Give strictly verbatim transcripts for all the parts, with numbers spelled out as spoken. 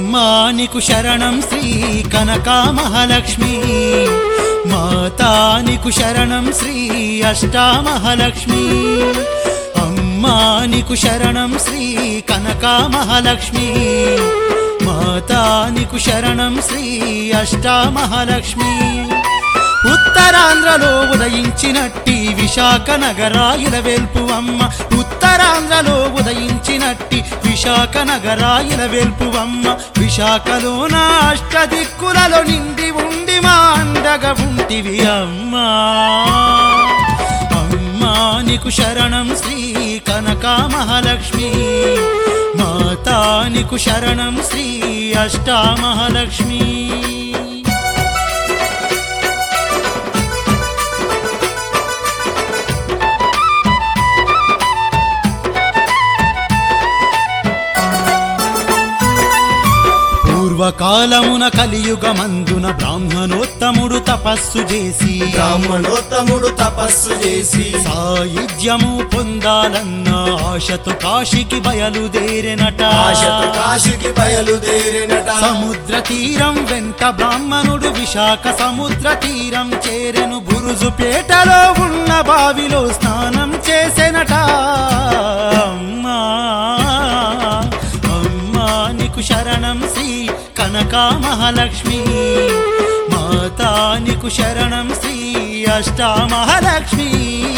అమ్మా నీకు శరణం శ్రీ కనకా మహాలక్ష్మి, మాతా నీకు శరణం శ్రీ అష్టామహాలక్ష్మి. అమ్మా నీకు శరణం శ్రీ కనకా మహాలక్ష్మి, మాతా నీకు శరణం శ్రీ అష్టామహాలక్ష్మి. ఉత్తరాంధ్రలో ఉదయించినట్టి విశాఖ నగరాయిల వెల్పు అమ్మ, ఉత్తరాంధ్రలో ఉదయించినట్టి విశాఖ నగరాయిల వెల్పు అమ్మ. విశాఖలోన అష్టదిక్కులలో నిండి ఉండి మా అండగా ఉంటివి అమ్మా. అమ్మా నీకు శరణం శ్రీ కనకా మహాలక్ష్మి, మాతా నీకు శరణం శ్రీ అష్టామహాలక్ష్మి. పూర్వకాలమున కలియుగమందున బ్రాహ్మణోత్తముడు తపస్సు చేసి బ్రాహ్మణోత్తముడు తపస్సు చేసి సాయుధ్యము పొందాలన్న ఆశతో కాశీకి బయలుదేరినట, ఆశతో కాశీకి బయలుదేరినట. సముద్ర తీరం వెంట బ్రాహ్మణుడు విశాఖ సముద్ర తీరం చేరెను, బురుజుపేటలో ఉన్న బావిలో స్నానం చేసెనట. అమ్మా అమ్మా నీకు శరణం శ్రీ కనకా మహాలక్ష్మి, మాతా నీకు శరణం శ్రీ అష్టామహాలక్ష్మి.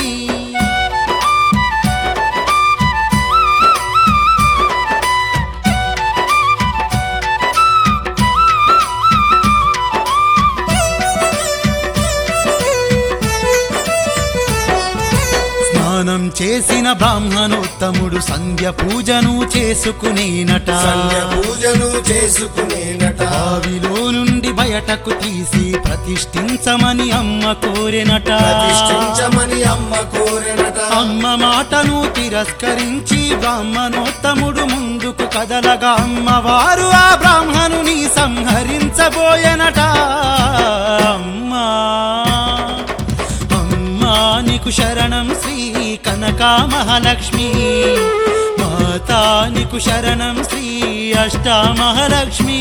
స్నానం చేసిన బ్రాహ్మణోత్తముడు సంధ్య పూజను చేసుకునేనట, సంధ్య పూజను చేసుకునేనట. బావిలో నుండి బయటకు తీసి ప్రతిష్ఠించమని అమ్మ కోరెనట, ప్రతిష్ఠించమని అమ్మ కోరెనట. అమ్మ మాటను తిరస్కరించి బ్రాహ్మణోత్తముడు ముందుకు కదలగా అమ్మవారు ఆ బ్రాహ్మణుని సంహరించబోయెనట. అమ్మా అమ్మా నీకు శరణం శ్రీ కనకా మహాలక్ష్మి, మాతా నీకు శరణం శ్రీ అష్టామహాలక్ష్మి.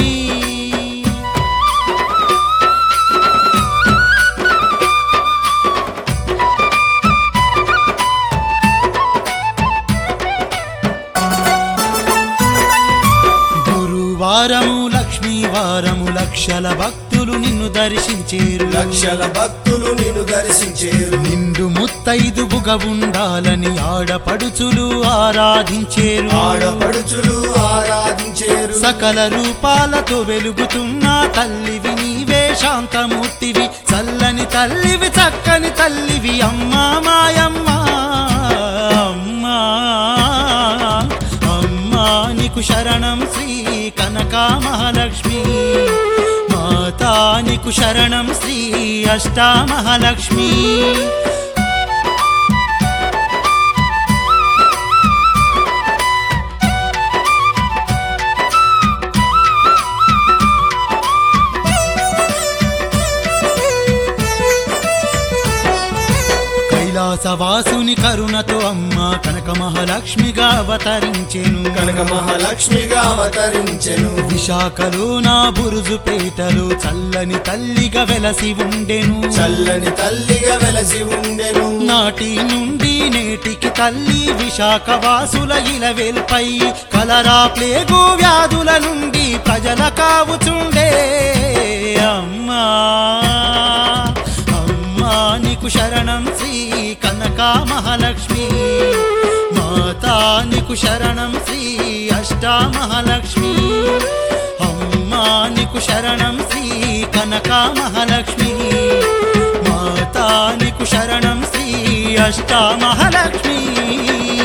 గురువారము లక్ష్మీవారము లక్షల భక్తులు నిన్ను దర్శించేరు, లక్షల భక్తులు నిన్ను దర్శించేరు. నిండు ముత్తైదువుగా ఉండాలని ఆడపడుచులు ఆరాధించేరు, ఆడపడుచులు ఆరాధించేరు. సకల రూపాలతో వెలుగుతున్న తల్లివి నీవే, శాంతమూర్తివి చల్లని తల్లివి చక్కని తల్లివి అమ్మా మాయమ్మ. అమ్మా అమ్మా నీకు శరణం శ్రీ కనకా మహాలక్ష్మి, మాతా నీకు శరణం శ్రీ అష్టామహాలక్ష్మి. కైలాసవాసుని కరుణతో అమ్మ కనక మహాలక్ష్మిగా అవతరించెను, కనక మహాలక్ష్మిగా అవతరించెను. విశాఖలో నా బురుజు పేటలో చల్లని తల్లిగా వెలసి ఉండెను, చల్లని తల్లిగా వెలసి ఉండెను. నాటి నుండి నేటికి తల్లి విశాఖ వాసుల ఇలవేల్పై కలరా ప్లేగు వ్యాధుల నుండి ప్రజల కావుచుండే. అమ్మా అమ్మా నీకు శరణం శ్రీ కనకా మహాలక్ష్మి, మాతా నీకు శరణం శ్రీ అష్టామహాలక్ష్మి. అమ్మా నీకు శరణం శ్రీ కనకా మహాలక్ష్మి, మాతా నీకు శరణం శ్రీ అష్టామహాలక్ష్మి.